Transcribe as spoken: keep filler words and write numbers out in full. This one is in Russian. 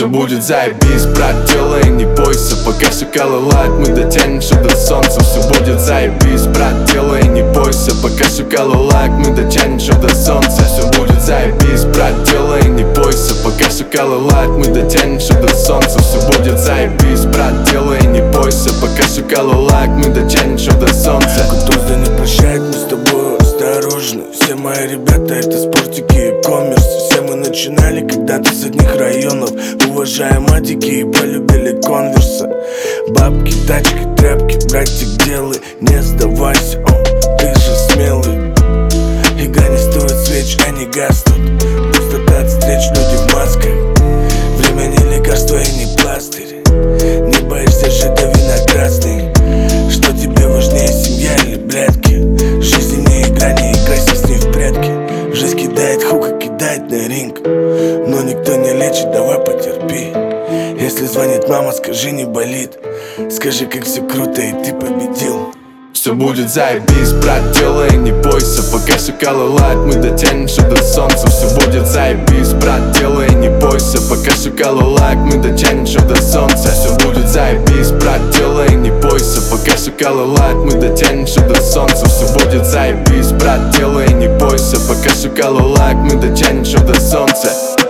Все будет заебись, брат, делай, не бойся. Пока шакалы лают, мы дотянемся до солнца. Все будет заебись, брат, делай, не бойся. Пока шакалы лают, мы дотянемся до солнца. Все будет заебись, брат, делай, не бойся. Пока шакалы лают, мы дотянемся до солнца. Все будет заебись, брат, делай, не бойся. Пока шакалы лают, мы дотянемся до солнца. Кутуза не прощает, мы с тобой осторожны. Все мои ребята это спортики и коммерс. Все мы начинали когда-то с одних районов. Уважаем адики и полюбили конверса. Бабки, тачки, тряпки, братик, делай, не сдавайся, о, ты же смелый. Игра не стоит свеч, они гаснут. Пустота от встреч, люди в масках. Время не лекарство и не пластырь. Не боишься же до вина красный. Что тебе важнее, семья или блядки? Жизнь не игра, не играйся с ней в прятки. Жизнь кидает хука, кидает на ринг. Но никто не лечит, давай потерпи. Если звонит мама, скажи, не болит. Скажи, как все круто и ты победил. Все будет заебись, брат, делай, не бойся. Пока шакалы лают, мы дотянемся до солнца. Все будет заебись, брат, делай, не бойся. Пока шакалы лают, мы дотянемся до солнца. Все будет заебись, брат, делай, не бойся. Пока шакалы лают, мы дотянемся до солнца. Все будет заебись, брат, делай, не бойся. Пока шакалы лают, мы дотянемся до солнца.